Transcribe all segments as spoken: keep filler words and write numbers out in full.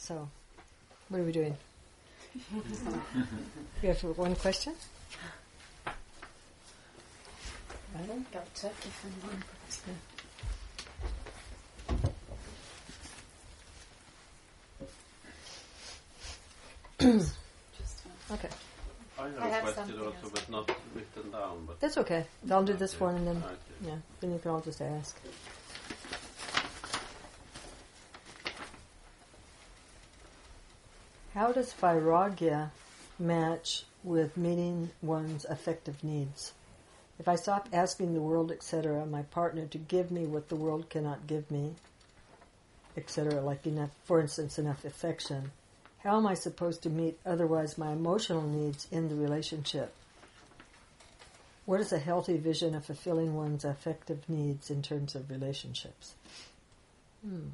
So, what are we doing? You have one question? I don't got turkey for one. Okay. I have I a have question something also, else. but not written down. But That's okay. I'll do this Okay. one and then, Okay. yeah, then you can all just ask. How does vairagya match with meeting one's affective needs? If I stop asking the world, et cetera, my partner to give me what the world cannot give me, et cetera, like enough, for instance, enough affection, how am I supposed to meet otherwise my emotional needs in the relationship? What is a healthy vision of fulfilling one's affective needs in terms of relationships? Hmm.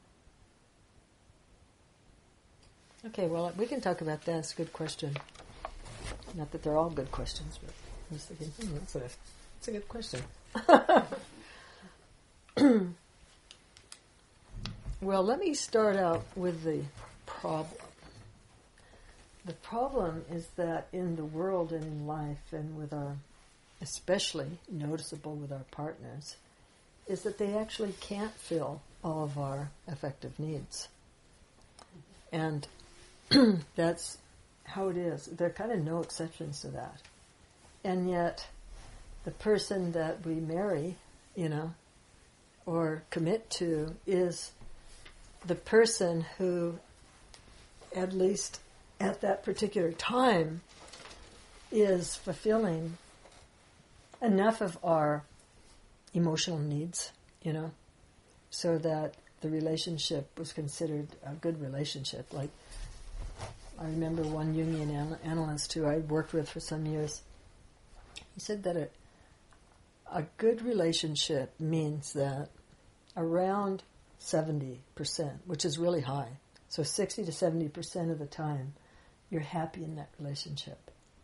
Okay, well, we can talk about that. It's a good question. Not that they're all good questions, but I was thinking, hmm, that's a, that's a good question. Well, let me start out with the problem. The problem is that in the world and in life and with our, especially noticeable with our partners, is that they actually can't fill all of our affective needs. And that's how it is. There are kind of no exceptions to that. And yet, the person that we marry, you know, or commit to is the person who, at least at that particular time, is fulfilling enough of our emotional needs, you know, so that the relationship was considered a good relationship. Like, I remember one Jungian anal- analyst who I worked with for some years. He said that a, a good relationship means that around seventy percent, which is really high, so sixty to seventy percent of the time, you're happy in that relationship.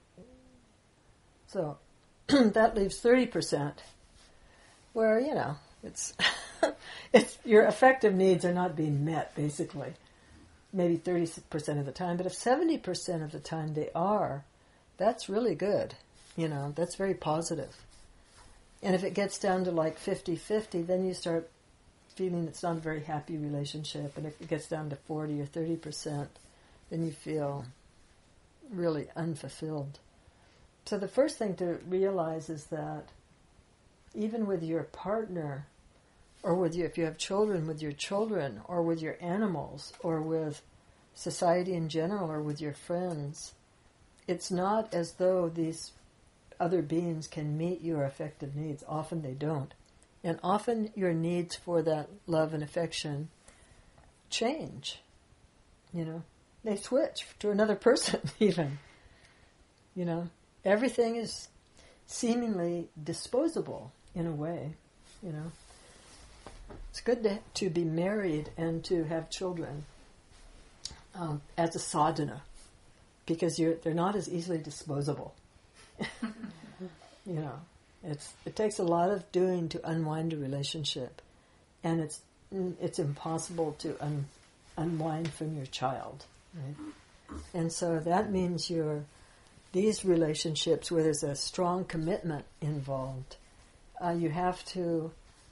So that leaves thirty percent where, you know, it's, it's your affective needs are not being met, basically. Maybe thirty percent of the time, but if seventy percent of the time they are, that's really good. You know, that's very positive. And if it gets down to like fifty-fifty, then you start feeling it's not a very happy relationship. And if it gets down to forty or thirty percent, then you feel really unfulfilled. So the first thing to realize is that even with your partner, or with you, if you have children, with your children, or with your animals, or with society in general, or with your friends, it's not as though these other beings can meet your affective needs. Often they don't. And often your needs for that love and affection change. You know, they switch to another person even. You know, everything is seemingly disposable in a way, you know. It's good to, to be married and to have children um, as a sadhana, because you're, they're not as easily disposable. You know, it's it takes a lot of doing to unwind a relationship, and it's it's impossible to un, unwind from your child, right? And so that means you're these relationships where there's a strong commitment involved. Uh, you have to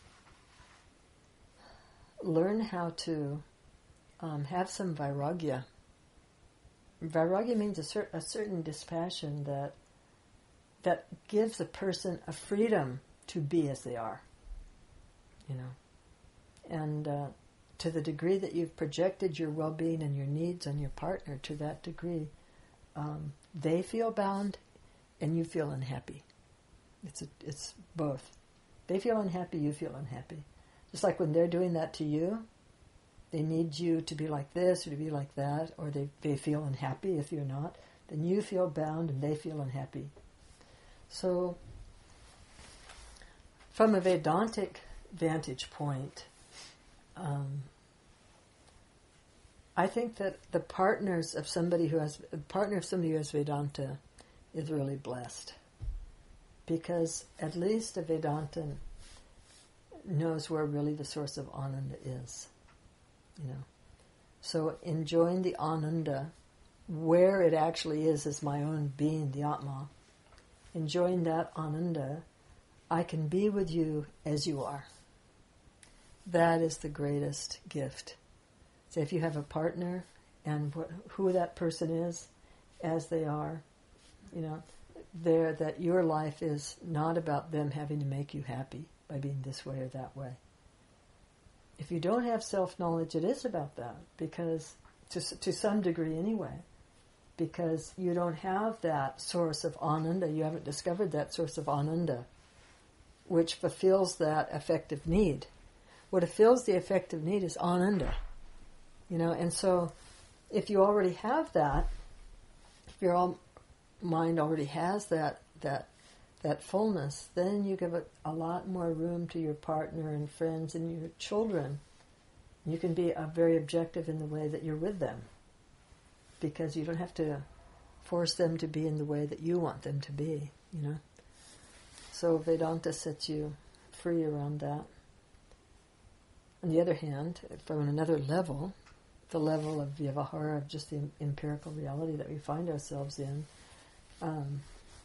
learn how to um, have some vairagya. Vairagya means a, cer- a certain dispassion that that gives a person a freedom to be as they are, you know. And uh, to the degree that you've projected your well-being and your needs on your partner, to that degree, um, they feel bound and you feel unhappy. It's a, it's both. They feel unhappy, you feel unhappy. Just like when they're doing that to you, they need you to be like this or to be like that, or they, they feel unhappy if you're not, then you feel bound and they feel unhappy. So, from a Vedantic vantage point, um, I think that the partners of somebody who has the partner of somebody who has Vedanta is really blessed, because at least a Vedantin knows where really the source of Ananda is, you know. So enjoying the Ananda, where it actually is, is my own being, the Atma. Enjoying that Ananda, I can be with you as you are. That is the greatest gift. So if you have a partner and what, who that person is, as they are, you know, there that your life is not about them having to make you happy by being this way or that way. If you don't have self-knowledge, it is about that, because to to some degree anyway, because you don't have that source of Ananda, you haven't discovered that source of Ananda, which fulfills that affective need. What fulfills the affective need is Ananda, you know, and so if you already have that, if your all mind already has that that that fullness, then you give it a lot more room to your partner and friends and your children. You can be uh, very objective in the way that you're with them, because you don't have to force them to be in the way that you want them to be, you know. So Vedanta sets you free around that. On the other hand, from another level, the level of Vyavahara, of just the empirical reality that we find ourselves in, um,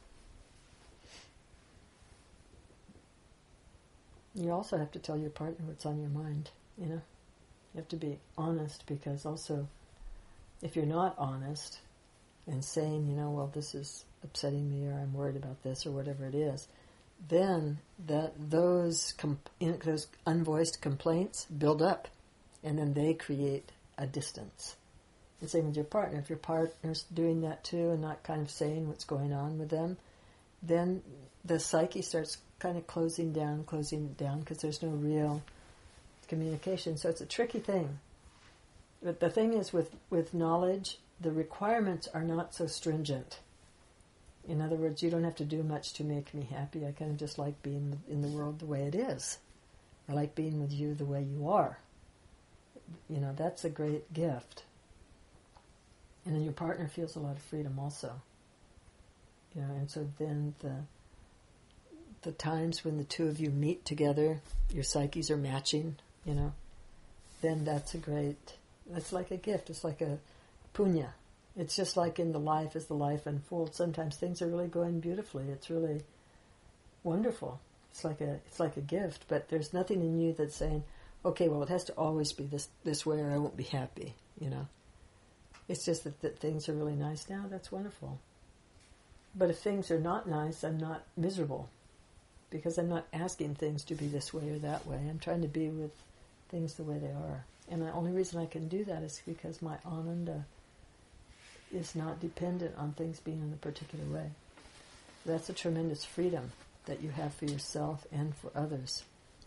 you also have to tell your partner what's on your mind, you know. You have to be honest, because also, if you're not honest and saying, you know, well, this is upsetting me, or I'm worried about this, or whatever it is, then that those comp- those unvoiced complaints build up, and then they create a distance. The same with your partner. If your partner's doing that too and not kind of saying what's going on with them, then the psyche starts kind of closing down, closing down, because there's no real communication. So it's a tricky thing. But the thing is, with, with knowledge, the requirements are not so stringent. In other words, you don't have to do much to make me happy. I kind of just like being in the world the way it is. I like being with you the way you are. You know, that's a great gift. And then your partner feels a lot of freedom also. You know, and so then the the times when the two of you meet together, your psyches are matching, you know, then that's a great, that's like a gift. It's like a punya. It's just like in the life, as the life unfolds, sometimes things are really going beautifully. It's really wonderful. It's like a it's like a gift, but there's nothing in you that's saying, okay, well, it has to always be this this way or I won't be happy, you know. It's just that, that things are really nice now. That's wonderful. But if things are not nice, I'm not miserable, because I'm not asking things to be this way or that way. I'm trying to be with things the way they are. And the only reason I can do that is because my Ananda is not dependent on things being in a particular way. That's a tremendous freedom that you have for yourself and for others.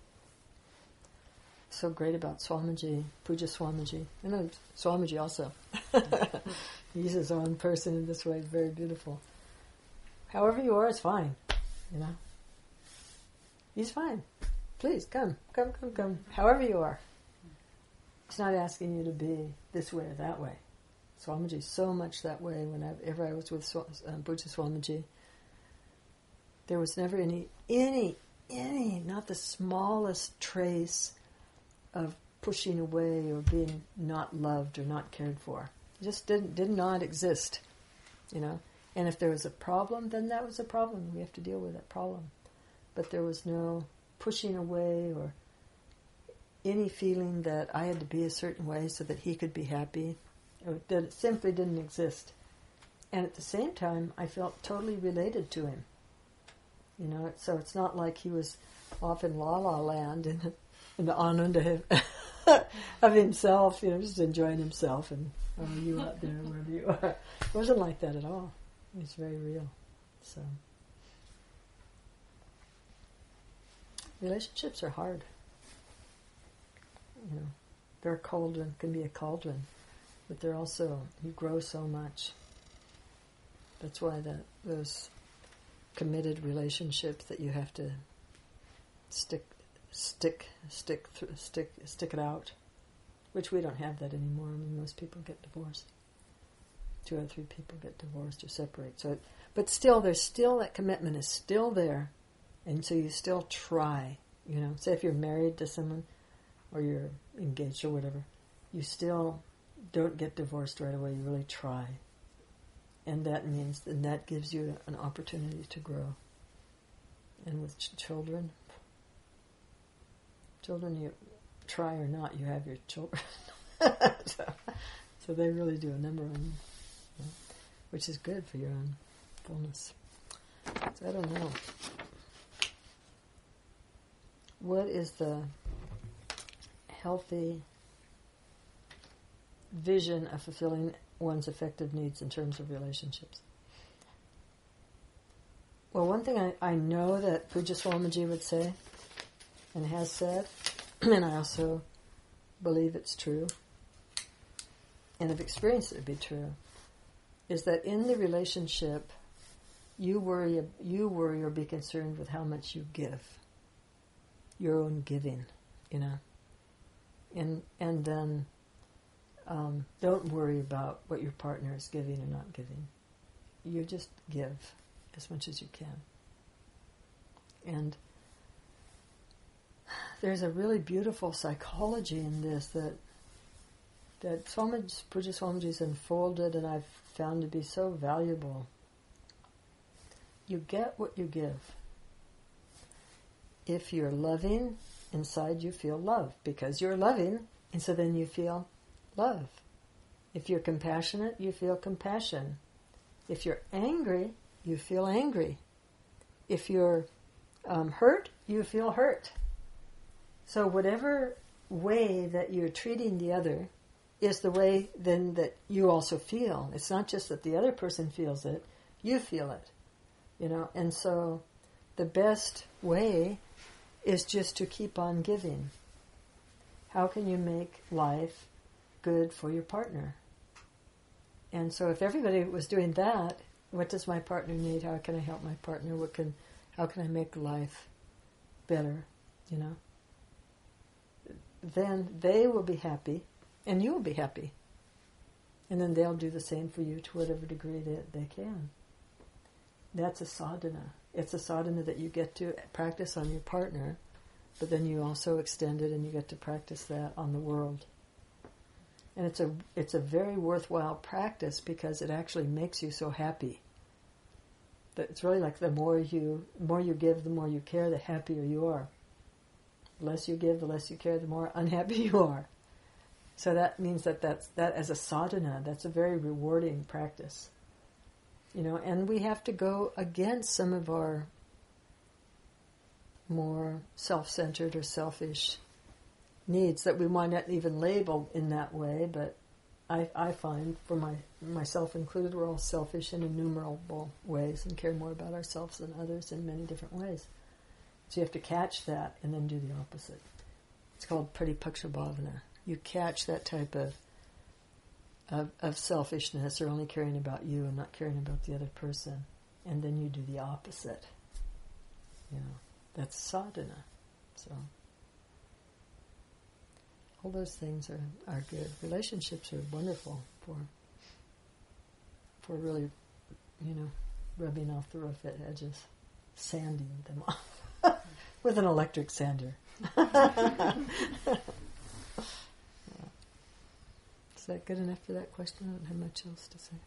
So great about Swamiji, Puja Swamiji. And then Swamiji also. He's his own person in this way, very beautiful. However you are is fine, you know. He's fine. Please, come, come, come, come. However you are. He's not asking you to be this way or that way. Swamiji so much that way. Whenever I was with Sw- um, Puja Swamiji, there was never any, any, any, not the smallest trace of pushing away or being not loved or not cared for. It just didn't did not exist, you know. And if there was a problem, then that was a problem. We have to deal with that problem. But there was no pushing away or any feeling that I had to be a certain way so that he could be happy. It, did, it simply didn't exist. And at the same time, I felt totally related to him. You know, so it's not like he was off in La La Land and in the ananda of himself, you know, just enjoying himself, and oh, you out there, wherever you are. It wasn't like that at all. It was very real. So, relationships are hard. You know, they're a cauldron, can be a cauldron, but they're also, you grow so much. That's why that those committed relationships that you have to stick. Stick, stick, th- stick, stick it out. Which we don't have that anymore. I mean, most people get divorced. Two or three people get divorced or separate. So, it, but still, there's still that commitment is still there, and so you still try. You know, say if you're married to someone, or you're engaged or whatever, you still don't get divorced right away. You really try. And that means, and that gives you an opportunity to grow. And with ch- children, children, you try or not, you have your children. so, so they really do a number on you, you know, which is good for your own fullness. So I don't know. What is the healthy vision of fulfilling one's affective needs in terms of relationships? Well, one thing I, I know that Pujya Swamiji would say, and has said, and I also believe it's true, and have experienced it to be true, is that in the relationship, you worry, you worry or be concerned with how much you give, your own giving, you know, and and then um, don't worry about what your partner is giving or not giving. You just give as much as you can. And there's a really beautiful psychology in this that that Swamiji, Pujya Swamiji's unfolded, and I've found to be so valuable. You get what you give. If you're loving, inside you feel love because you're loving, and so then you feel love. If you're compassionate, you feel compassion. If you're angry, you feel angry. If you're um, hurt, you feel hurt. So whatever way that you're treating the other is the way then that you also feel. It's not just that the other person feels it, you feel it. You know, and so the best way is just to keep on giving. How can you make life good for your partner? And so if everybody was doing that, what does my partner need? How can I help my partner? What can, how can I make life better? You know? Then they will be happy, and you will be happy. And then they'll do the same for you to whatever degree they, they can. That's a sadhana. It's a sadhana that you get to practice on your partner, but then you also extend it and you get to practice that on the world. And it's a it's a very worthwhile practice because it actually makes you so happy. That it's really like the more you the more you give, the more you care, the happier you are. The less you give, the less you care, the more unhappy you are. So that means that that's, that as a sadhana, that's a very rewarding practice. You know, and we have to go against some of our more self-centered or selfish needs that we might not even label in that way, but I, I find, for my myself included, we're all selfish in innumerable ways and care more about ourselves than others in many different ways. So you have to catch that and then do the opposite. It's called Pratipaksha Bhavana. You catch that type of Of, of selfishness or only caring about you and not caring about the other person, and then you do the opposite. You know, that's sadhana. So all those things are, are good. Relationships are wonderful for for really, you know, rubbing off the rough edges, sanding them off with an electric sander. Is that good enough for that question? I don't have much else to say.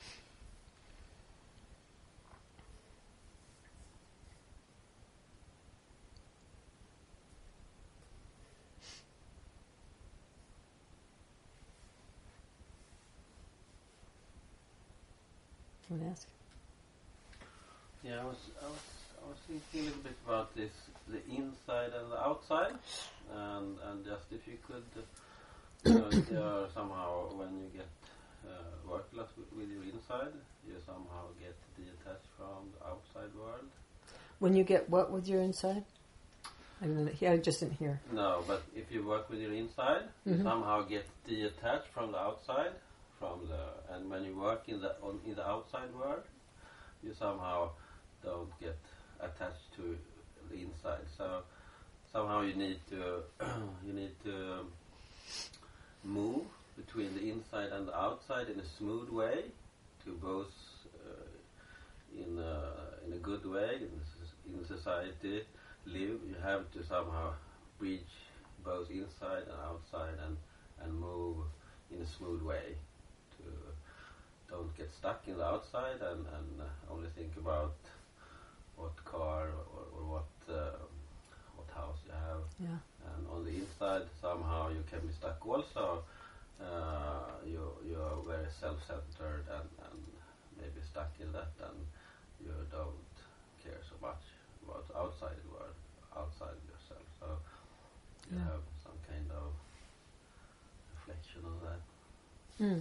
You want to ask? Yeah, I was, I was, I was thinking a little bit about this, the inside and the outside, and and just if you could, you know, there are somehow when you get uh, work a lot with, with your inside, you somehow get detached from the outside world. When you get what with your inside? I don't know. I just didn't hear. No, but if you work with your inside, Mm-hmm. you somehow get detached from the outside, from the and when you work in the on, in the outside world, you somehow don't get attached to the inside. So somehow you need to you need to move between the inside and the outside in a smooth way, to both uh, in a, in a good way in in society live. You have to somehow bridge both inside and outside and and move in a smooth way to don't get stuck in the outside and, and uh, only think about what car or, or what uh, what house you have. Yeah. And on the inside, somehow you can be stuck also. Uh, you you are very self-centered and, and maybe stuck in that, and you don't care so much about outside the world, outside yourself. So you Yeah. have some kind of reflection on that. Mm.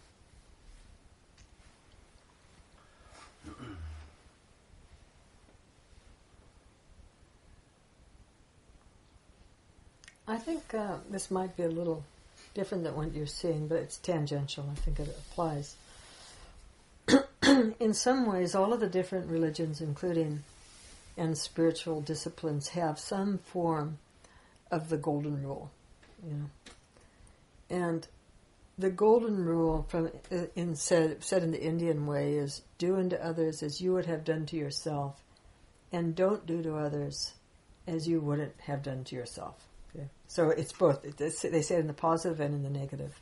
I think uh, this might be a little different than what you're seeing, but it's tangential. I think it applies. In some ways, all of the different religions, including and spiritual disciplines, have some form of the golden rule, you know. And the golden rule, from in said said in the Indian way, is do unto others as you would have done to yourself, and don't do to others as you wouldn't have done to yourself. Okay? So it's both. It's, they say it in the positive and in the negative.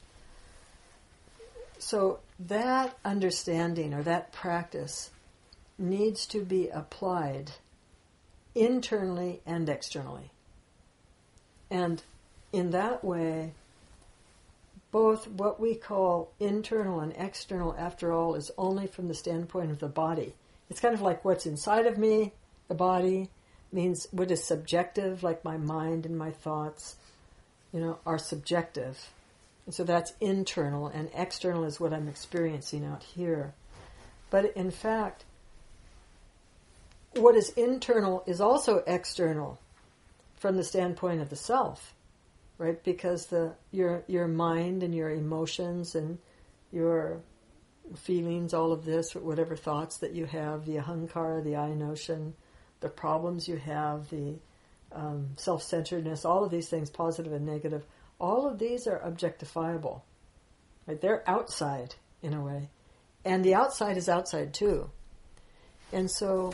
So that understanding or that practice needs to be applied internally and externally. And in that way, both what we call internal and external, after all, is only from the standpoint of the body. It's kind of like what's inside of me, the body, means what is subjective, like my mind and my thoughts, you know, are subjective. And so that's internal, and external is what I'm experiencing out here. But in fact, what is internal is also external from the standpoint of the self, right? Because the your your mind and your emotions and your feelings, all of this, whatever thoughts that you have, the ahankara, the I notion, the problems you have, the um, self-centeredness, all of these things, positive and negative, all of these are objectifiable. Right? They're outside, in a way. And the outside is outside, too. And so,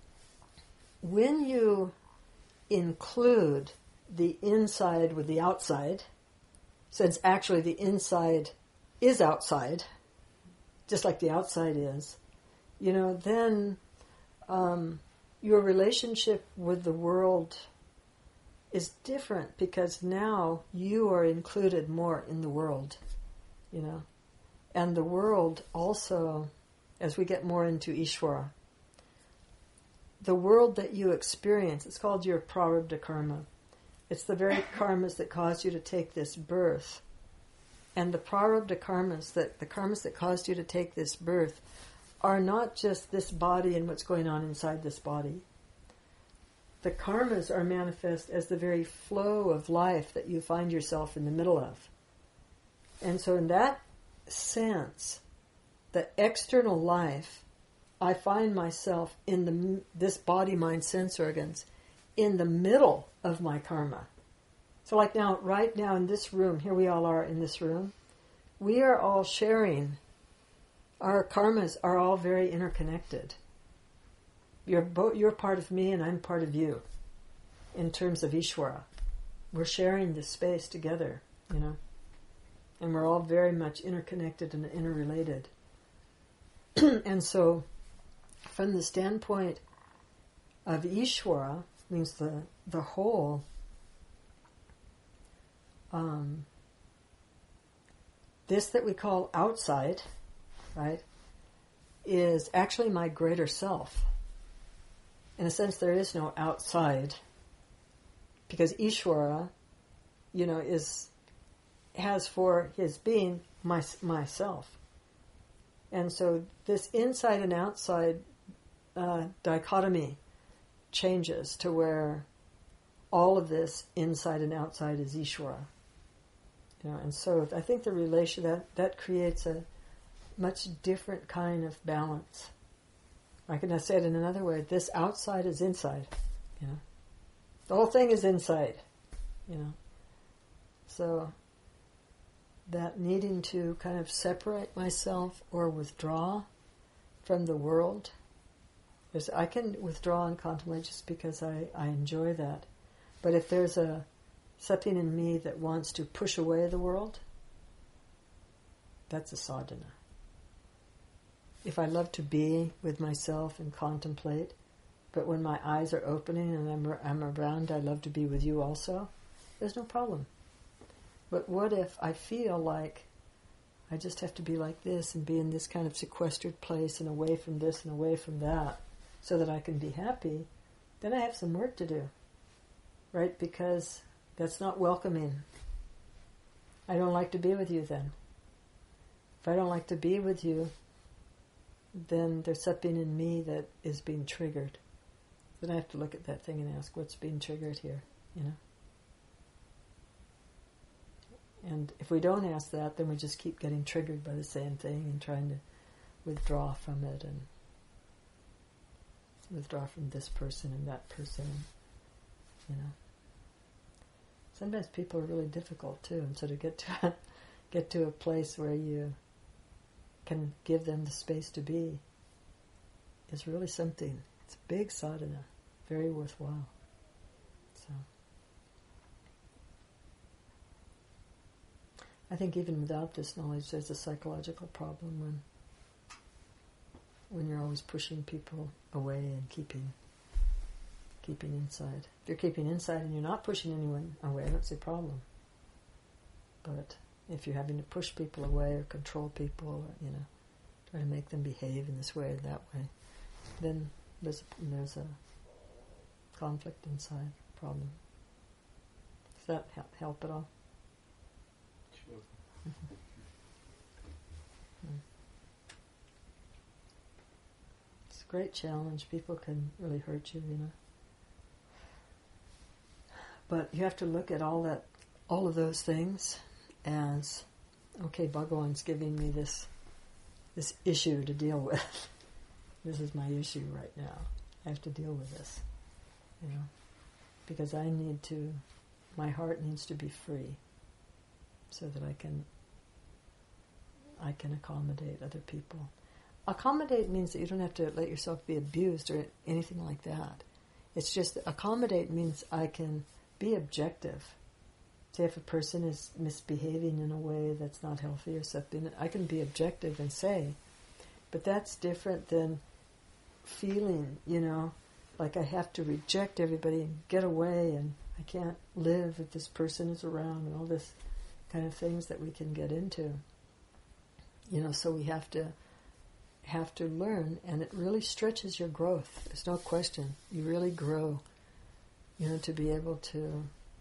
when you include the inside with the outside, since actually the inside is outside, just like the outside is, you know, then um, your relationship with the world is different, because now you are included more in the world, you know. And the world also, as we get more into Ishvara, the world that you experience, it's called your prarabdha karma. It's the very karmas that caused you to take this birth. And the prarabdha karmas, that the karmas that caused you to take this birth, are not just this body and what's going on inside this body. The karmas are manifest as the very flow of life that you find yourself in the middle of. And so in that sense, the external life, I find myself in the this body, mind, sense organs, in the middle of my karma. So like now, right now in this room, here we all are in this room, we are all sharing, our karmas are all very interconnected. You're, bo- you're part of me and I'm part of you in terms of Ishvara. We're sharing this space together, you know, and we're all very much interconnected and interrelated. And so, from the standpoint of Ishvara, means the the whole, um, this that we call outside, right, is actually my greater self. In a sense, there is no outside, because Ishvara, you know, is has for his being my myself. And so this inside and outside uh, dichotomy changes to where all of this inside and outside is Ishvara. You know, and so I think the relation that that creates a much different kind of balance. I can say it in another way. This outside is inside. You know, the whole thing is inside. You know, so that needing to kind of separate myself or withdraw from the world, because I can withdraw and contemplate just because I, I enjoy that. But if there's a something in me that wants to push away the world, That's a sadhana. If I love to be with myself and contemplate, but when my eyes are opening and I'm, I'm around, I love to be with you also, there's no problem. But what if I feel like I just have to be like this and be in this kind of sequestered place and away from this and away from that so that I can be happy? Then I have some work to do, right? Because that's not welcoming. I don't like to be with you then. If I don't like to be with you, then there's something in me that is being triggered. Then I have to look at that thing and ask, what's being triggered here, you know? And if we don't ask that, then we just keep getting triggered by the same thing and trying to withdraw from it and withdraw from this person and that person, you know. Sometimes people are really difficult too, and so to get to get to a place where you can give them the space to be is really something. It's a big sadhana, very worthwhile. So I think even without this knowledge, there's a psychological problem when when you're always pushing people away and keeping keeping inside. If you're keeping inside and you're not pushing anyone away, that's a problem. But if you're having to push people away or control people, or, you know, try to make them behave in this way or that way, then there's there's a conflict inside, problem. Does that help, help at all? Sure. Mm-hmm. Mm. It's a great challenge. People can really hurt you, you know. But you have to look at all that, all of those things as, okay, Bhagavan's giving me this this issue to deal with. This is my issue right now. I have to deal with this, you know, because I need to, my heart needs to be free so that I can I can accommodate other people. Accommodate means that you don't have to let yourself be abused or anything like that. It's just accommodate means I can be objective. Say if a person is misbehaving in a way that's not healthy or something, I can be objective and say, but that's different than feeling, you know, like I have to reject everybody and get away and I can't live if this person is around and all this kind of things that we can get into. You know, so we have to have to learn, and it really stretches your growth. There's no question. You really grow, you know, to be able to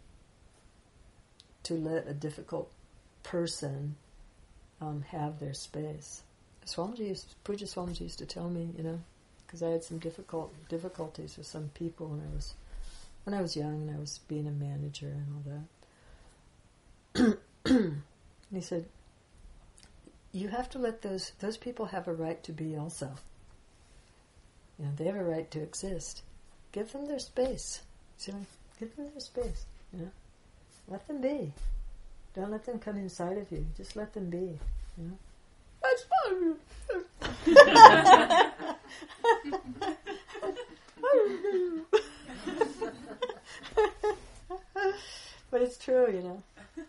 to let a difficult person um, have their space. Swamiji used, Puja Swamiji used to tell me, you know, because I had some difficult difficulties with some people when I was when I was young and I was being a manager and all that. And he said, you have to let those those people have a right to be also. You know, they have a right to exist. Give them their space. See, give them their space. You know, let them be. Don't let them come inside of you. Just let them be. You know. That's fun. But it's true, you know.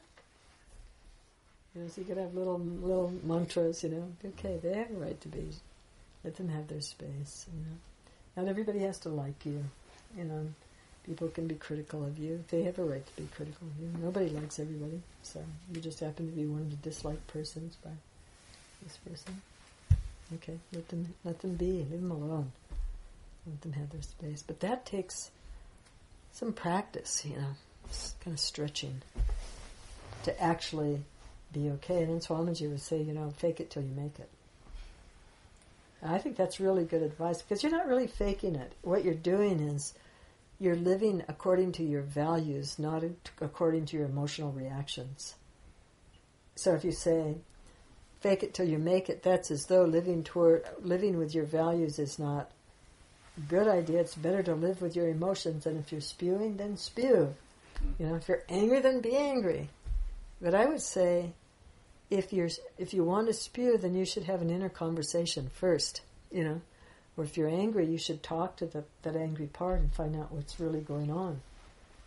You know, so you could have little little mantras, you know. Okay, they have a right to be. Let them have their space, you know. Not everybody has to like you, you know. People can be critical of you. They have a right to be critical of you. Nobody likes everybody, so you just happen to be one of the disliked persons by this person. Okay, let them let them be. Leave them alone. Let them have their space. But that takes some practice, you know, kind of stretching to actually be okay. And then Swamiji would say, you know, fake it till you make it. And I think that's really good advice because you're not really faking it. What you're doing is you're living according to your values, not according to your emotional reactions. So if you say, fake it till you make it, that's as though living toward living with your values is not a good idea. It's better to live with your emotions, and if you're spewing, then spew. You know, if you're angry, then be angry. But I would say, if you're if you want to spew, then you should have an inner conversation first. You know, or if you're angry, you should talk to the, that angry part and find out what's really going on.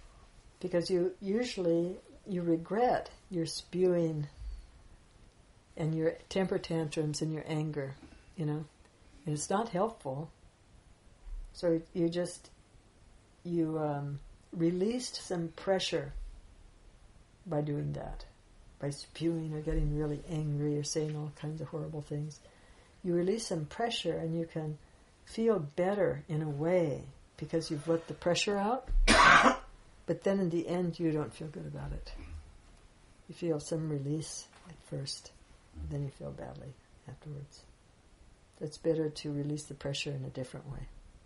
Because you usually you regret your spewing and your temper tantrums and your anger, you know. And it's not helpful. So you just, you um, released some pressure by doing that, by spewing or getting really angry or saying all kinds of horrible things. You release some pressure and you can feel better in a way because you've let the pressure out, but then in the end you don't feel good about it. You feel some release at first, then you feel badly afterwards. So it's better to release the pressure in a different way.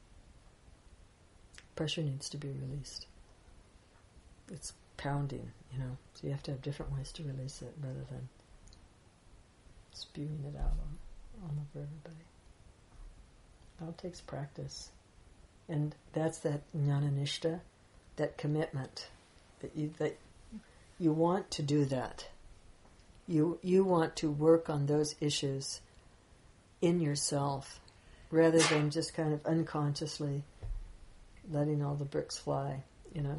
Pressure needs to be released. It's pounding, you know, so you have to have different ways to release it rather than spewing it out on, on over everybody. It all takes practice. And that's that jnana-nishta, that commitment, that you that you want to do that. You you want to work on those issues in yourself rather than just kind of unconsciously letting all the bricks fly, you know.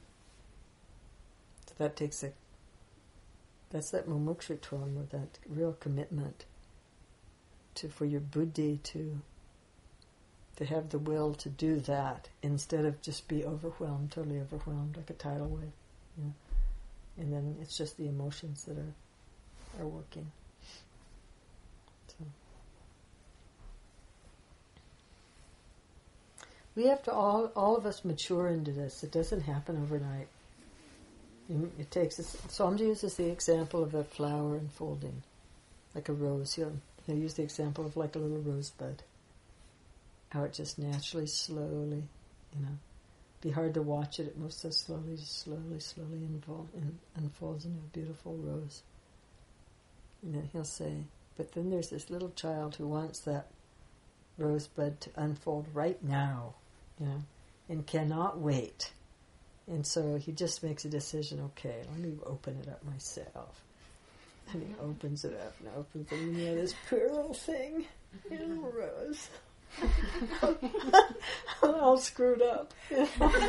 So that takes a, that's that mumukshutvam, with that real commitment to, for your buddhi to, to have the will to do that instead of just be overwhelmed, totally overwhelmed, like a tidal wave, you know. And then it's just the emotions that are, are working. So. We have to all, all of us mature into this. It doesn't happen overnight. It takes us. Swamiji uses the example of a flower unfolding, like a rose. He'll, he'll use the example of like a little rosebud. How it just naturally, slowly, you know, be hard to watch it. It moves so slowly, slowly, slowly unfold, and unfolds into a beautiful rose. And then he'll say, but then there's this little child who wants that rosebud to unfold right now, you know, and cannot wait. And so he just makes a decision, okay, let me open it up myself. And he opens it up and opens it, and you know, this poor little thing, little rose. All screwed up. yeah,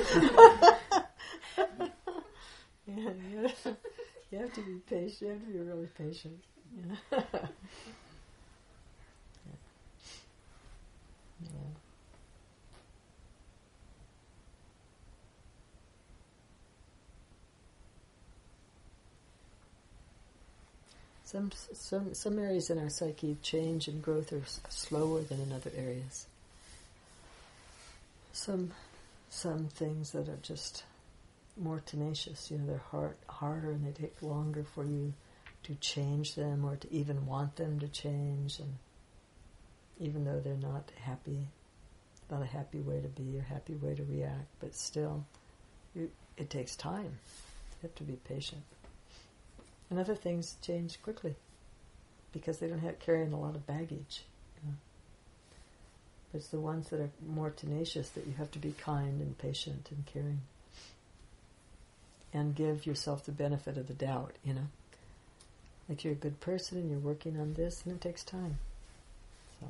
you, you have to be patient. You have to be really patient. Yeah. yeah. yeah. Some some some areas in our psyche change and growth are slower than in other areas. Some some things that are just more tenacious, you know, they're hard, harder and they take longer for you to change them or to even want them to change, and even though they're not happy, not a happy way to be or happy way to react, but still, you, it takes time. You have to be patient. And other things change quickly because they don't have carrying a lot of baggage. You know. But it's the ones that are more tenacious that you have to be kind and patient and caring. And give yourself the benefit of the doubt, you know. Like you're a good person and you're working on this, and it takes time. So,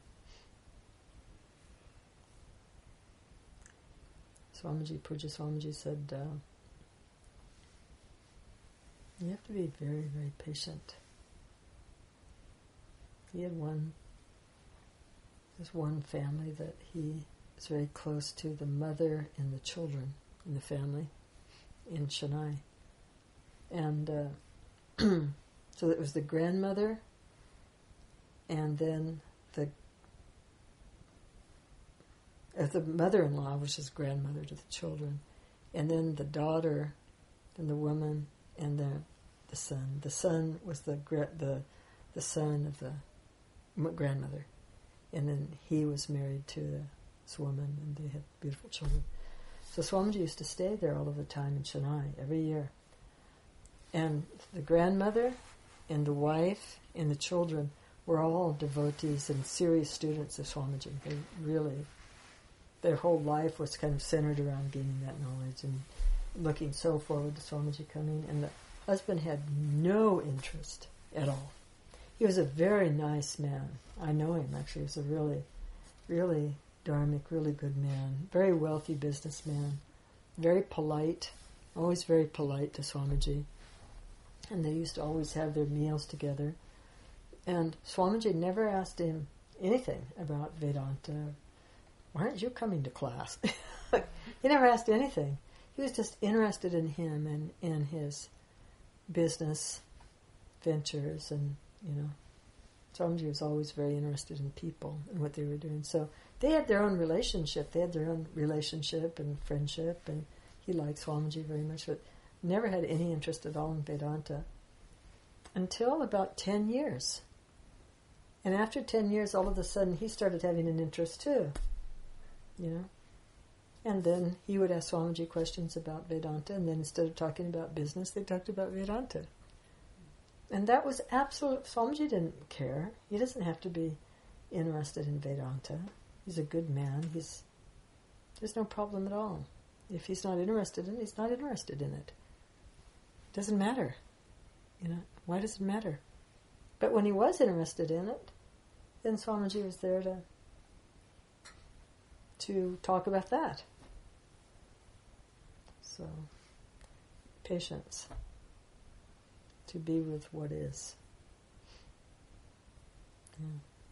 Swamiji, Pujya Swamiji said, uh, you have to be very, very patient. He had one, there's one family that he is very close to, the mother and the children in the family in Chennai. And uh, so it was the grandmother and then the uh, the mother-in-law, which is grandmother to the children, and then the daughter and the woman and the the son. The son was the the the son of the grandmother, and then he was married to this woman, and they had beautiful children. So Swamiji used to stay there all of the time in Chennai every year, and the grandmother and the wife and the children were all devotees and serious students of Swamiji. They really, their whole life was kind of centered around gaining that knowledge and looking so forward to Swamiji coming. And the husband had no interest at all. He was a very nice man. I know him, actually. He was a really, really dharmic, really good man. Very wealthy businessman. Very polite. Always very polite to Swamiji. And they used to always have their meals together. And Swamiji never asked him anything about Vedanta. Why aren't you coming to class? He never asked anything. He was just interested in him and in his business ventures, and, you know, Swamiji was always very interested in people and what they were doing. So they had their own relationship. They had their own relationship and friendship, and he liked Swamiji very much, but never had any interest at all in Vedanta until about ten years. And after ten years, all of a sudden, he started having an interest too, you know. And then he would ask Swamiji questions about Vedanta, and then instead of talking about business, they talked about Vedanta. And that was absolute. Swamiji didn't care. He doesn't have to be interested in Vedanta. He's a good man. He's there's no problem at all. If he's not interested in it, he's not interested in it. Doesn't matter. You know, why does it matter? But when he was interested in it, then Swamiji was there to to talk about that. So, patience. To be with what is. Yeah.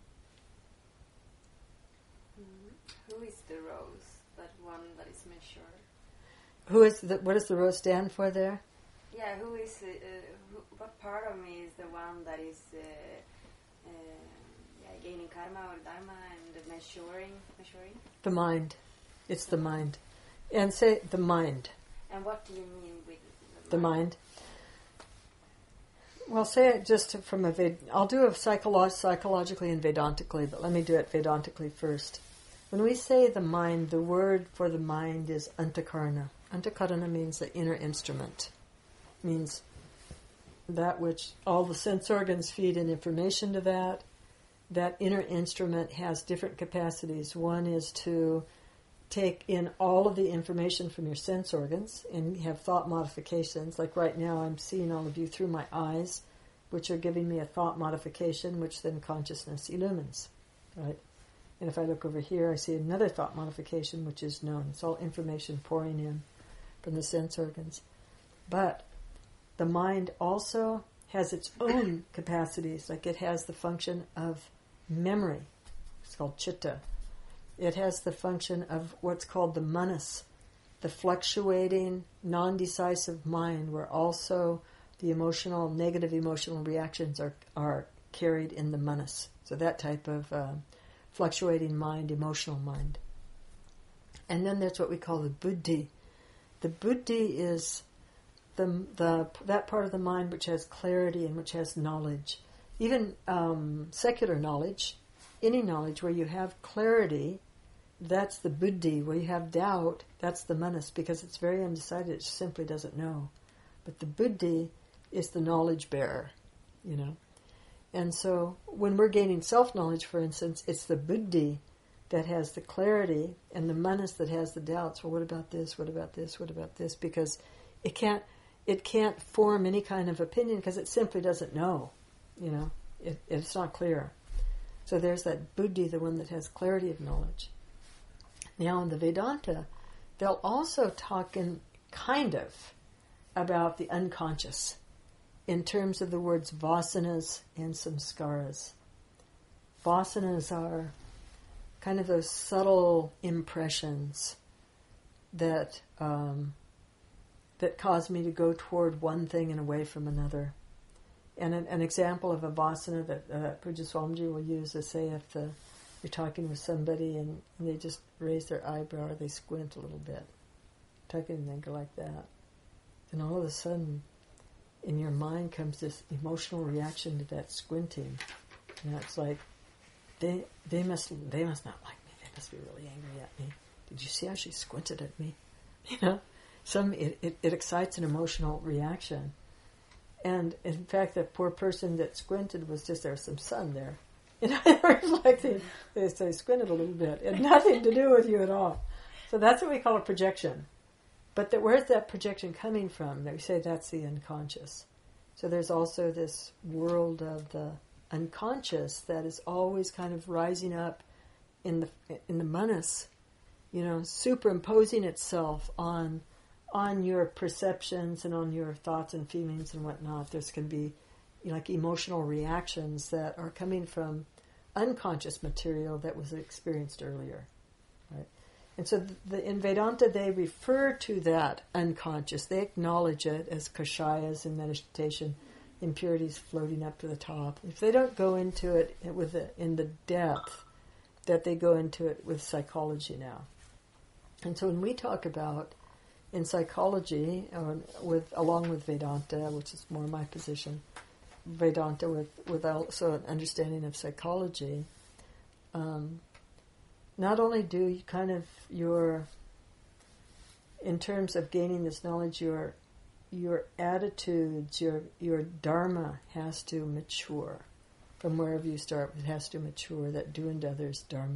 Mm. Who is the rose? That one that is measured. Who is the, what does the rose stand for there? Yeah, who is uh, who, what part of me is the one that is uh, uh, yeah, gaining karma or dharma and measuring measuring? The mind. It's the mind. And say the mind. And what do you mean with the mind? The mind. Well, say it just from a Ved. I'll do it psycholo- psychologically and Vedantically, but let me do it Vedantically first. When we say the mind, the word for the mind is antakarana. Antakarana means the inner instrument. Means that which all the sense organs feed in information to that. That inner instrument has different capacities. One is to take in all of the information from your sense organs and have thought modifications. Like right now, I'm seeing all of you through my eyes, which are giving me a thought modification, which then consciousness illumines, right? And if I look over here, I see another thought modification, which is known. It's all information pouring in from the sense organs. But the mind also has its own capacities, like it has the function of memory. It's called chitta. It has the function of what's called the manas, the fluctuating, non-decisive mind, where also the emotional, negative emotional reactions are, are carried in the manas. So that type of uh, fluctuating mind, emotional mind. And then there's what we call the buddhi. The buddhi is the the that part of the mind which has clarity and which has knowledge. Even um, secular knowledge, any knowledge where you have clarity, that's the buddhi. Where you have doubt, that's the manas, because it's very undecided. It simply doesn't know. But the buddhi is the knowledge bearer, you know. And so when we're gaining self-knowledge, for instance, it's the buddhi that has the clarity and the manas that has the doubts. Well, what about this? What about this? What about this? Because it can't it can't form any kind of opinion because it simply doesn't know, you know. It, it's not clear. So there's that buddhi, the one that has clarity of knowledge. Now in the Vedanta, they'll also talk in kind of about the unconscious in terms of the words vasanas and samskaras. Vasanas are kind of those subtle impressions that um, that cause me to go toward one thing and away from another. And an, an example of a vasana that uh, Pujya Swamiji will use is, say, if the, you're talking with somebody and, and they just raise their eyebrow or they squint a little bit, talking and they go like that. And all of a sudden, in your mind comes this emotional reaction to that squinting. And it's like, they they must they must not like me. They must be really angry at me. Did you see how she squinted at me? You know, some it, it, it excites an emotional reaction. And in fact, that poor person that squinted was just, there was some sun there. You know, it was like they, they, they squinted a little bit. It had nothing to do with you at all. So that's what we call a projection. But that, where's that projection coming from? They say that's the unconscious. So there's also this world of the unconscious that is always kind of rising up in the in the manas, you know, superimposing itself on on your perceptions and on your thoughts and feelings and whatnot. There's going to be like emotional reactions that are coming from unconscious material that was experienced earlier, right? And so the, the, in Vedanta they refer to that unconscious. They acknowledge it as kashayas in meditation, impurities floating up to the top. If they don't go into it with the, in the depth that they go into it with psychology now. And so when we talk about in psychology, uh, with along with Vedanta, which is more my position, Vedanta with, with also an understanding of psychology, um, not only do you kind of your, in terms of gaining this knowledge, your your attitudes, your your dharma has to mature. From wherever you start, it has to mature. That do unto others dharma,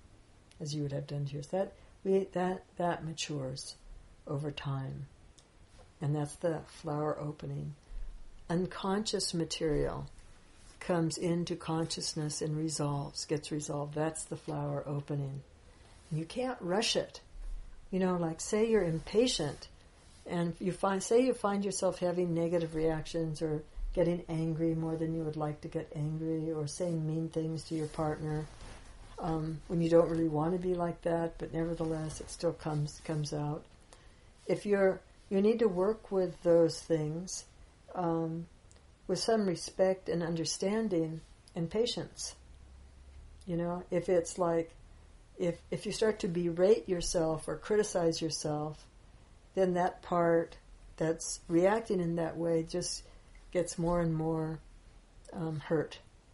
as you would have done to yours. That we that that matures over time, and that's the flower opening. Unconscious material comes into consciousness and resolves, gets resolved. That's the flower opening. And you can't rush it. You know, like say you're impatient, and you find, say you find yourself having negative reactions or getting angry more than you would like to get angry, or saying mean things to your partner, um, when you don't really want to be like that, but nevertheless it still comes comes out. If you're, you need to work with those things um, with some respect and understanding and patience. You know, if it's like, if if you start to berate yourself or criticize yourself, then that part that's reacting in that way just gets more and more um, hurt.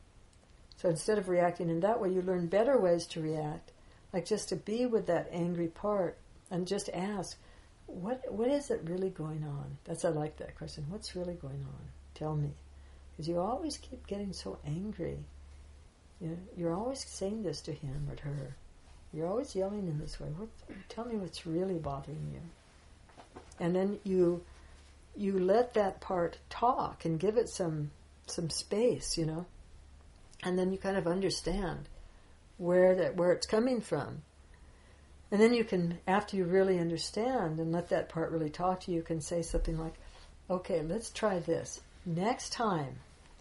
So instead of reacting in that way, you learn better ways to react, like just to be with that angry part and just ask, what what is it really going on? That's, I like that question. What's really going on? Tell me. Because you always keep getting so angry. You know, you're always saying this to him or her. You're always yelling in this way. What, tell me what's really bothering you. And then you you let that part talk and give it some some space, you know. And then you kind of understand where that where it's coming from. And then you can, after you really understand and let that part really talk to you, you can say something like, okay, let's try this. Next time,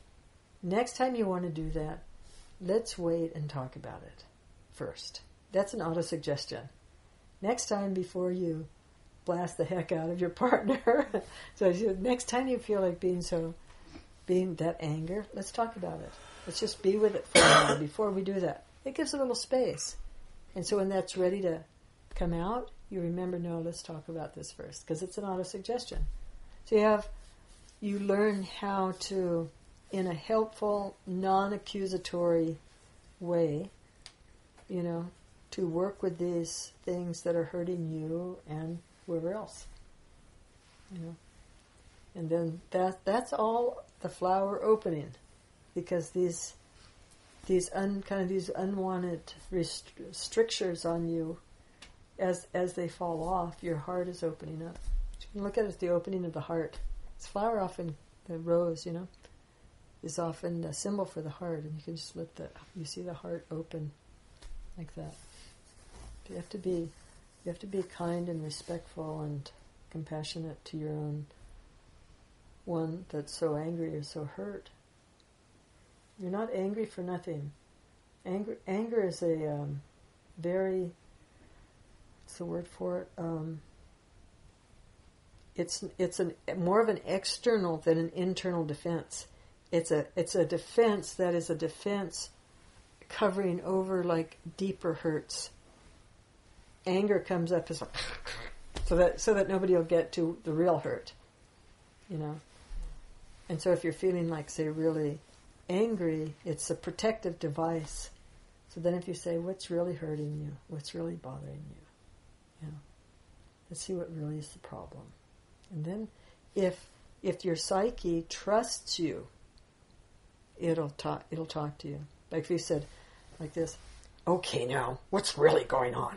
next time you want to do that, let's wait and talk about it first. That's an auto-suggestion. Next time, before you blast the heck out of your partner, so next time you feel like being so, being that anger, let's talk about it. Let's just be with it for a while before we do that. It gives a little space. And so when that's ready to come out, you remember, no, let's talk about this first, because it's an auto-suggestion. So you have, you learn how to, in a helpful, non-accusatory way, you know, to work with these things that are hurting you and whoever else. You know, and then that that's all the flower opening, because these these un, kind of these unwanted rest, strictures on you, as as they fall off, your heart is opening up. You can look at it as the opening of the heart. This flower often, the rose, you know, is often a symbol for the heart, and you can just let the you see the heart open like that. You have to be you have to be kind and respectful and compassionate to your own one that's so angry or so hurt. You're not angry for nothing. Anger anger is a um, very, what's the word for it? Um, it's it's an more of an external than an internal defense. It's a it's a defense that is a defense covering over like deeper hurts. Anger comes up as a so that so that nobody will get to the real hurt, you know. And so if you're feeling like, say, really angry, it's a protective device. So then if you say, what's really hurting you? What's really bothering you? You know, let's see what really is the problem. And then if if your psyche trusts you, it'll talk it'll talk to you. Like if you said like this, okay, now what's really going on?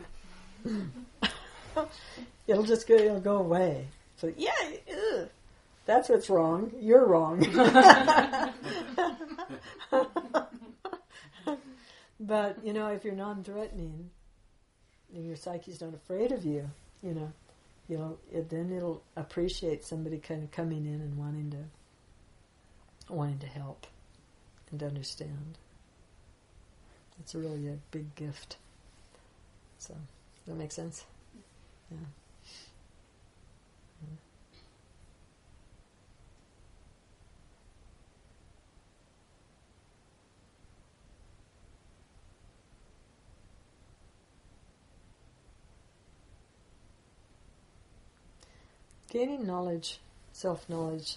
it'll just go it'll go away. So yeah, ugh, that's what's wrong. You're wrong. But, you know, if you're non-threatening and your psyche's not afraid of you, you know, you'll it, then it'll appreciate somebody kind of coming in and wanting to wanting to help and to understand. It's really a big gift. So, does that make sense? Yeah. Mm. Gaining knowledge, self-knowledge,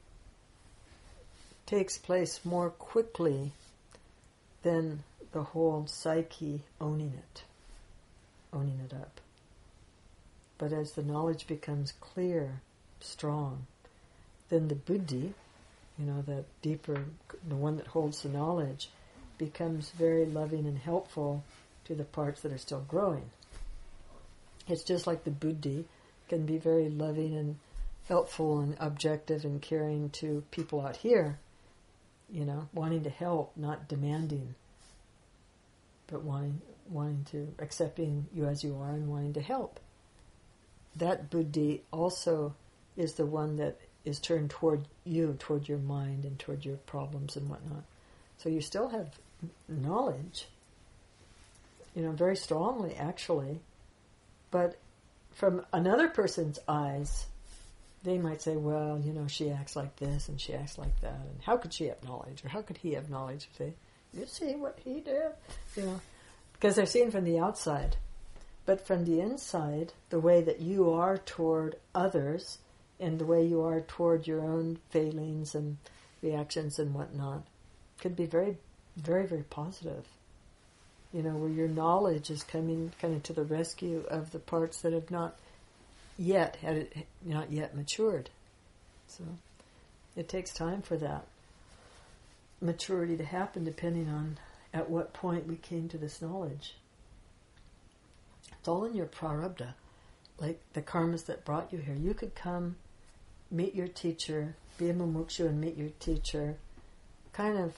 takes place more quickly than the whole psyche owning it, owning it up. But as the knowledge becomes clear, strong, then the buddhi, you know, that deeper, the one that holds the knowledge, becomes very loving and helpful to the parts that are still growing. It's just like the buddhi can be very loving and helpful and objective and caring to people out here, you know, wanting to help, not demanding, but wanting wanting to, accepting you as you are and wanting to help. That buddhi also is the one that is turned toward you, toward your mind and toward your problems and whatnot. So you still have knowledge, you know, very strongly actually, but from another person's eyes, they might say, well, you know, she acts like this and she acts like that, and how could she have knowledge, or how could he have knowledge? Say, you see what he did, you know, because they're seen from the outside. But from the inside, the way that you are toward others and the way you are toward your own failings and reactions and whatnot could be very, very, very positive. You know, where your knowledge is coming kind of to the rescue of the parts that have not yet had it, not yet matured. So it takes time for that maturity to happen, depending on at what point we came to this knowledge. It's all in your prarabdha, like the karmas that brought you here. You could come, meet your teacher, be a mumukshu and meet your teacher, kind of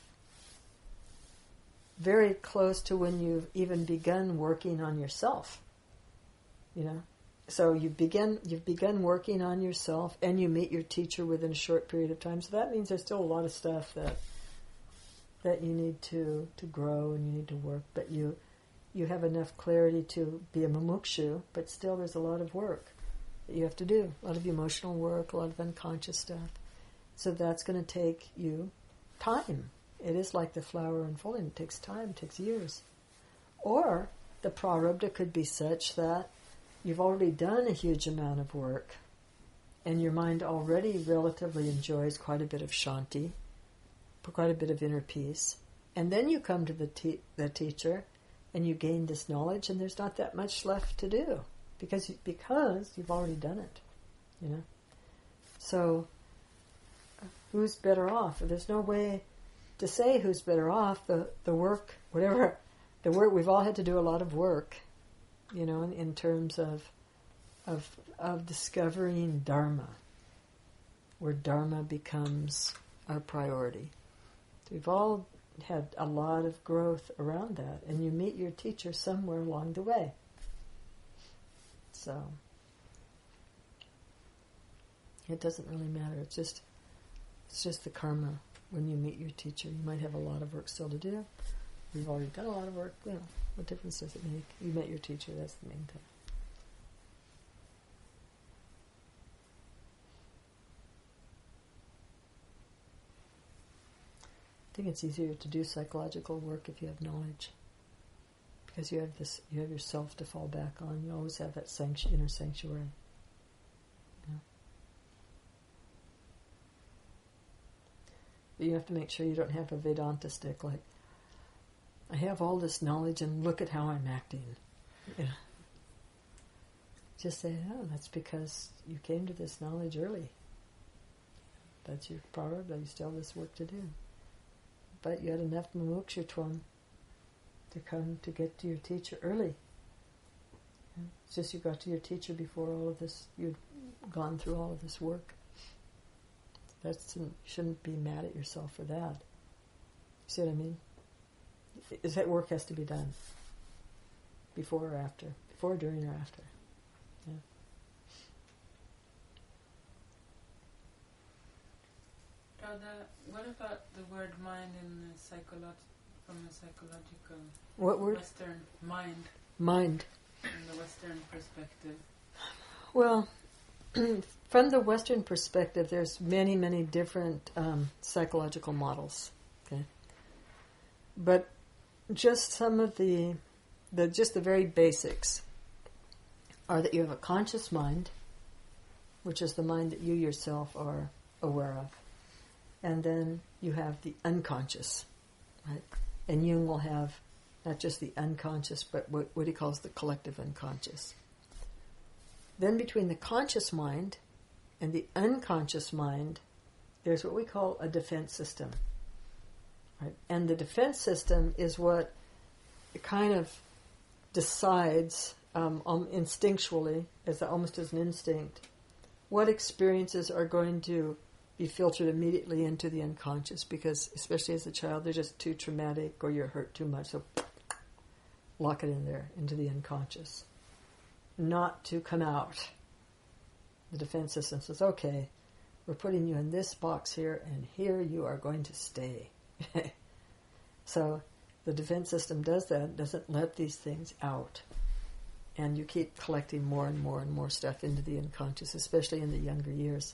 very close to when you've even begun working on yourself, you know. So you begin, you've begun working on yourself, and you meet your teacher within a short period of time. So that means there's still a lot of stuff that that you need to, to grow and you need to work. But you you have enough clarity to be a mumukshu, but still there's a lot of work that you have to do. A lot of emotional work, a lot of unconscious stuff. So that's going to take you time. It is like the flower unfolding. It takes time, it takes years. Or the prarabdha could be such that you've already done a huge amount of work and your mind already relatively enjoys quite a bit of shanti, quite a bit of inner peace. And then you come to the, te- the teacher and you gain this knowledge, and there's not that much left to do because you, because you've already done it, you know. So who's better off? There's no way to say who's better off. The the work, whatever, the work, we've all had to do a lot of work, you know, in, in terms of of of discovering Dharma, where Dharma becomes our priority. So we've all had a lot of growth around that, and you meet your teacher somewhere along the way. So it doesn't really matter. It's just it's just the karma. When you meet your teacher, you might have a lot of work still to do. You've already done a lot of work. You know, what difference does it make? You met your teacher. That's the main thing. I think it's easier to do psychological work if you have knowledge, because you have this, you have yourself to fall back on. You always have that sanctu- inner sanctuary. Yeah. But you have to make sure you don't have a Vedanta stick like, I have all this knowledge and look at how I'm acting. You know. Just say, oh, that's because you came to this knowledge early. That's your prarabdha. You still have this work to do. But you had enough mumukshutvam to come to get to your teacher early. It's just you got to your teacher before all of this, you'd gone through all of this work. That's, you shouldn't be mad at yourself for that. See what I mean? Is that work has to be done before or after, before, during, or after. Yeah. Are the, what about the word mind in the psycholo- from a psychological What word? Western mind Mind. in the Western perspective? Well, from the Western perspective, there's many, many different um, psychological models. Okay, but just some of the, the just the very basics are that you have a conscious mind, which is the mind that you yourself are aware of, and then you have the unconscious, right? And Jung will have not just the unconscious, but what, what he calls the collective unconscious. Then between the conscious mind and the unconscious mind, there's what we call a defense system. Right? And the defense system is what kind of decides um, um, instinctually, as almost as an instinct, what experiences are going to be filtered immediately into the unconscious, because especially as a child, they're just too traumatic or you're hurt too much, so lock it in there, into the unconscious. Not to come out. The defense system says, okay, we're putting you in this box here, and here you are going to stay. So the defense system does that, doesn't let these things out. And you keep collecting more and more and more stuff into the unconscious, especially in the younger years.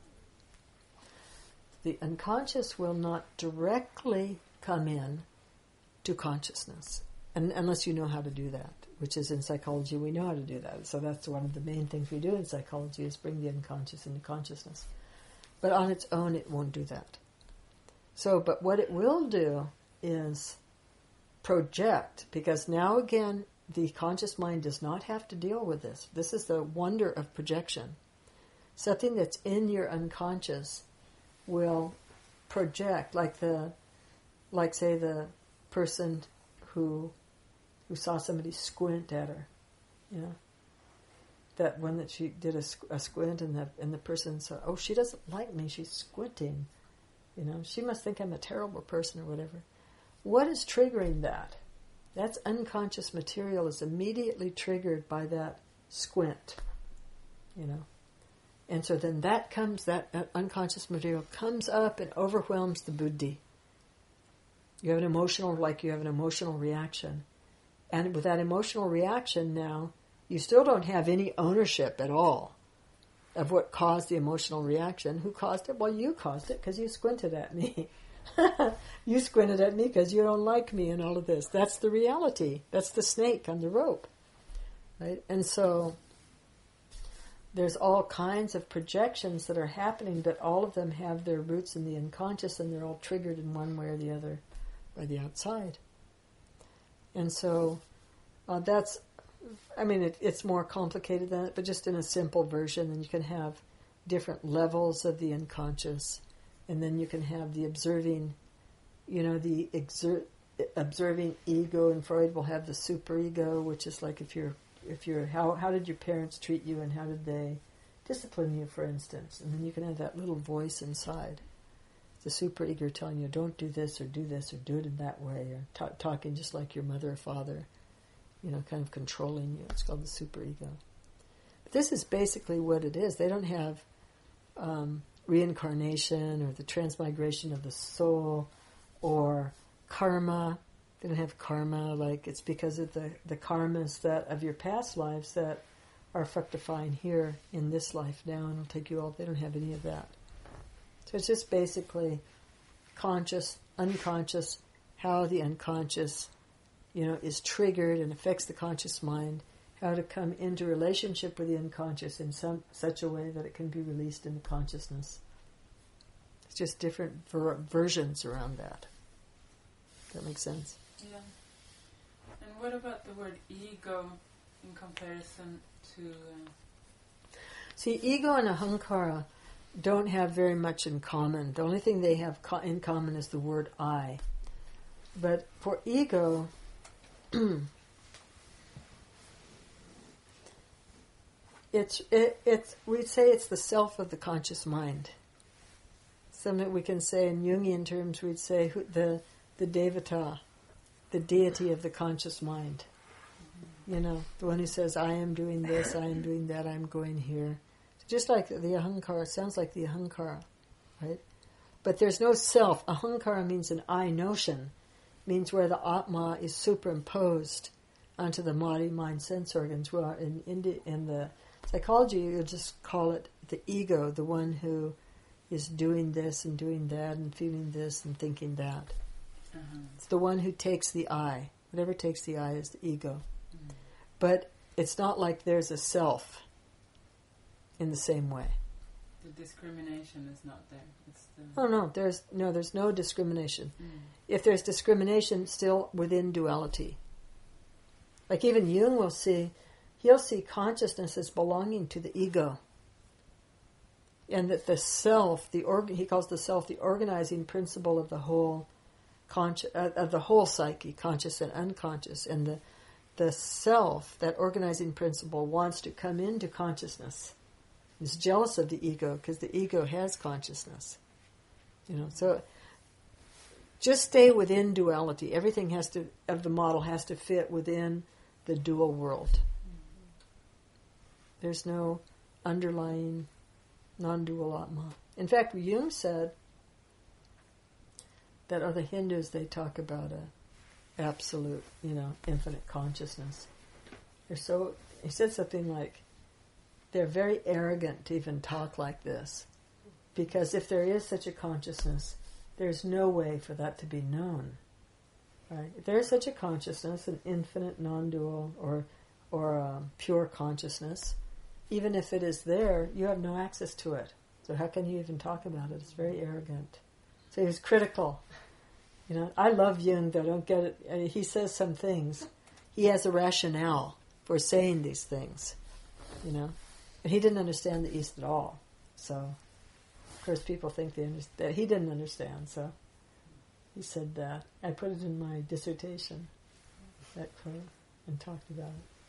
The unconscious will not directly come in to consciousness, and, unless you know how to do that, which is in psychology we know how to do that. So that's one of the main things we do in psychology, is bring the unconscious into consciousness. But on its own it won't do that. So, but what it will do is project, because now again the conscious mind does not have to deal with this. This is the wonder of projection. Something that's in your unconscious will project, like the, like say the person who who saw somebody squint at her, you know, that one that she did a, a squint, and the and the person said, "Oh, she doesn't like me. She's squinting. You know, she must think I'm a terrible person or whatever." What is triggering that? That's unconscious material is immediately triggered by that squint, you know. And so then that comes, that, that unconscious material comes up and overwhelms the buddhi. You have an emotional, like you have an emotional reaction. And with that emotional reaction now, you still don't have any ownership at all of what caused the emotional reaction. Who caused it? Well, you caused it because you squinted at me. You squinted at me because you don't like me and all of this. That's the reality. That's the snake on the rope. Right? And so there's all kinds of projections that are happening, but all of them have their roots in the unconscious, and they're all triggered in one way or the other by the outside. And so uh, that's, I mean, it, it's more complicated than that, but just in a simple version, and you can have different levels of the unconscious, and then you can have the observing, you know, the exer- observing ego, and Freud will have the superego, which is like if you're, if you're, how, how did your parents treat you and how did they discipline you, for instance? And then you can have that little voice inside, the superego telling you, don't do this or do this or do it in that way, or t- talking just like your mother or father, you know, kind of controlling you. It's called the superego. But this is basically what it is. They don't have um, reincarnation or the transmigration of the soul or karma. They don't have karma, like it's because of the, the karmas that of your past lives that are fructifying here in this life now, and it'll take you all. They don't have any of that. So it's just basically conscious, unconscious, how the unconscious, you know, is triggered and affects the conscious mind, how to come into relationship with the unconscious in some such a way that it can be released into consciousness. It's just different ver- versions around that. Does that make sense? Yeah. And what about the word ego in comparison to... Uh... See, ego and ahankara don't have very much in common. The only thing they have co- in common is the word I. But for ego, it's it, it's we'd say it's the self of the conscious mind. Something we can say in Jungian terms, we'd say who, the the devata, the deity of the conscious mind. Mm-hmm. You know, the one who says, "I am doing this, I am doing that, I am going here." Just like the ahankara, it sounds like the ahankara, right? But there's no self. Ahankara means an I notion, means where the Atma is superimposed onto the body, mind, sense organs. Well, in, in, in the psychology, you'll just call it the ego, the one who is doing this and doing that and feeling this and thinking that. Uh-huh. It's the one who takes the I. Whatever takes the I is the ego. Mm. But it's not like there's a self in the same way. The discrimination is not there. It's the oh no, there's no, there's no discrimination. Mm. If there's discrimination, still within duality. Like even Jung will see, he'll see consciousness as belonging to the ego, and that the self, the organ, he calls the self the organizing principle of the whole, consci- uh, of the whole psyche, conscious and unconscious, and the the self, that organizing principle, wants to come into consciousness. Is jealous of the ego because the ego has consciousness. You know, so just stay within duality. Everything has to of the model has to fit within the dual world. Mm-hmm. There's no underlying non-dual Atma. In fact, Jung said that other Hindus, they talk about a absolute, you know, infinite consciousness. They're so. He said something like, they're very arrogant to even talk like this, because if there is such a consciousness, there's no way for that to be known. Right? If there is such a consciousness, an infinite, non-dual, or or um, pure consciousness, even if it is there, you have no access to it. So how can you even talk about it? It's very arrogant. So he was critical. You know, I love Jung, though. Don't get it. I mean, he says some things. He has a rationale for saying these things. You know. But he didn't understand the East at all. So, of course, people think they understand. He didn't understand, so he said that. I put it in my dissertation, that quote, and talked about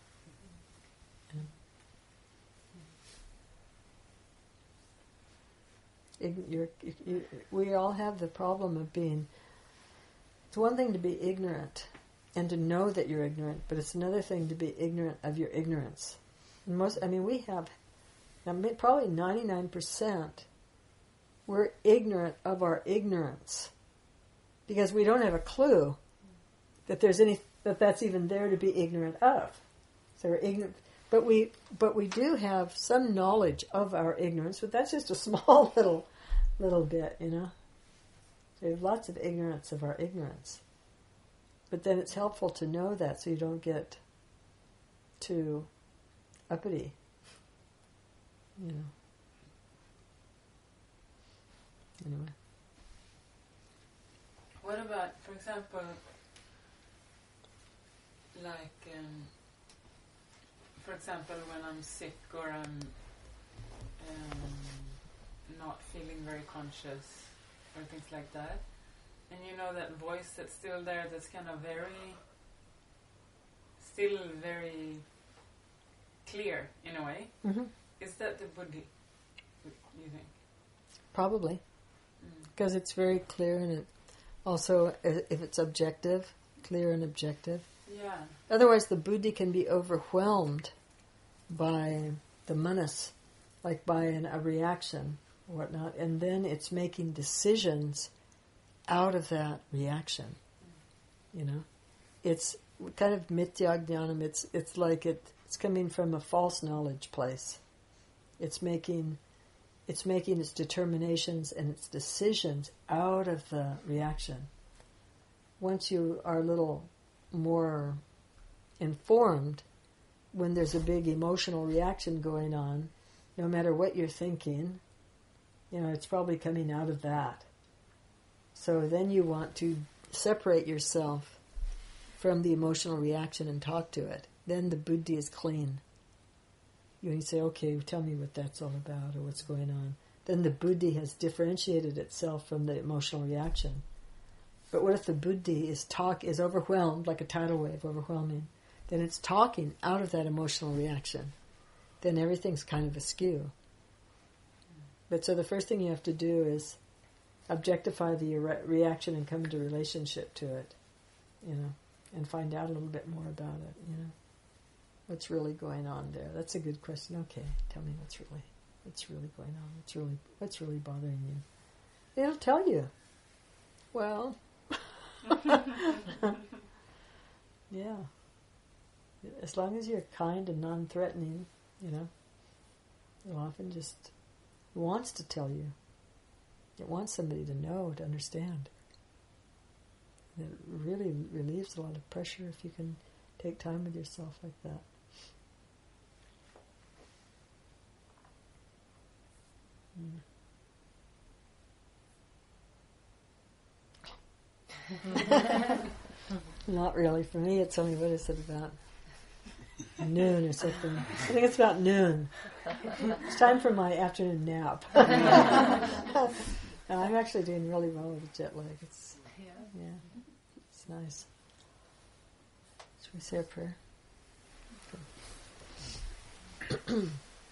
it. And you're, you, we all have the problem of being... It's one thing to be ignorant and to know that you're ignorant, but it's another thing to be ignorant of your ignorance. And most, I mean, we have... Now, probably ninety-nine percent, we're ignorant of our ignorance because we don't have a clue that there's any that that's even there to be ignorant of. So we're ignorant, but we but we do have some knowledge of our ignorance, but that's just a small little little bit, you know. So we have lots of ignorance of our ignorance, but then it's helpful to know that so you don't get too uppity. You know. Anyway. What about, for example, like, um, for example, when I'm sick or I'm um, not feeling very conscious or things like that, and you know that voice that's still there, that's kind of very, still very clear in a way. Mm-hmm. Is that the buddhi, you think? Probably. Because mm. it's very clear, and it also, if it's objective, clear and objective. Yeah. Otherwise, the buddhi can be overwhelmed by the manas, like by an, a reaction or whatnot, and then it's making decisions out of that reaction. Mm. You know? It's kind of mithya jnanam. It's, it's like it, it's coming from a false knowledge place. It's making, it's making its determinations and its decisions out of the reaction. Once you are a little more informed, when there's a big emotional reaction going on, no matter what you're thinking, you know, it's probably coming out of that. So then you want to separate yourself from the emotional reaction and talk to it. Then the buddhi is clean. You say, okay, tell me what that's all about or what's going on. Then the buddhi has differentiated itself from the emotional reaction. But what if the buddhi is talk is overwhelmed, like a tidal wave overwhelming? Then it's talking out of that emotional reaction. Then everything's kind of askew. But so the first thing you have to do is objectify the re- reaction and come into relationship to it, you know, and find out a little bit more about it, you know. What's really going on there? That's a good question. Okay, tell me what's really, what's really going on. What's really, what's really bothering you? it'll tell you. Well, yeah. As long as you're kind and non-threatening, you know, it often just wants to tell you. It wants somebody to know, to understand. It really relieves a lot of pressure if you can take time with yourself like that. Mm. Not really. For me, it's only, what is it, about noon or something. I think it's about noon. It's time for my afternoon nap. No, I'm actually doing really well with the jet lag. It's, yeah. yeah, it's nice. Should we say a prayer? Okay.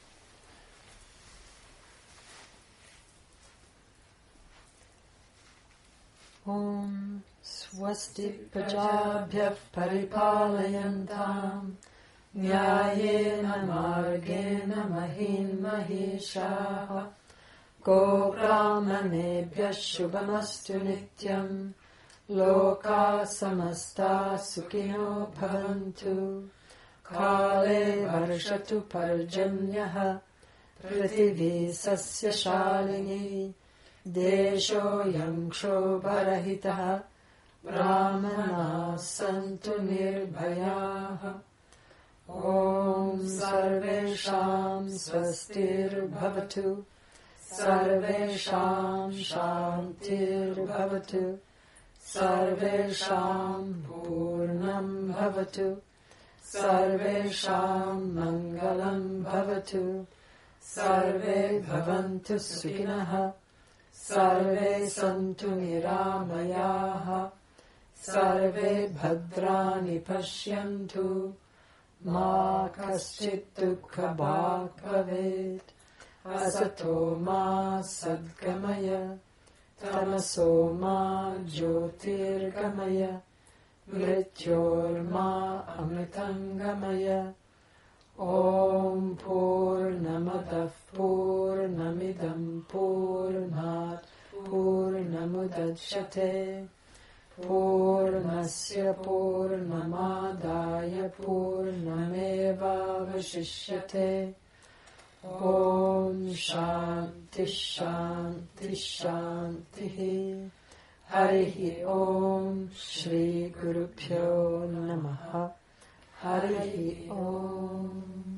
Om Swasti Prajabhyah Paripalayantam Nyayena Margena Mahin Maheshaha Go Brahmanebhyah Shubhamastu Nityam Loka Samasta Sukhino Bhavantu Kale Varshatu Parjanyaha Prithivi Sasya Shalini Desho Yamksho Barahitaha Brahmana Santu Nirbhayaha Om Sarvesham Swastir Bhavatu Sarvesham Shantir Bhavatu Sarvesham Purnam Bhavatu Sarvesham Mangalam Bhavatu Sarve Bhavantu Sukhinaha Sarve Santu Niramayaha Sarve Bhadrani Pashyantu Ma Kaschit Dukha Bhag Bhavet Asato Ma Sadgamaya Tamaso Ma Jyotirgamaya Mrityor Ma Amritangamaya Om Purnamadav Purnamidam Purnat Purnamudachyate Purnasya Purnamadaya Purnameva Vashishyate Om Shanti Shanti Shanti Harihi Om Shri Guru Pyo Namaha Harihi Om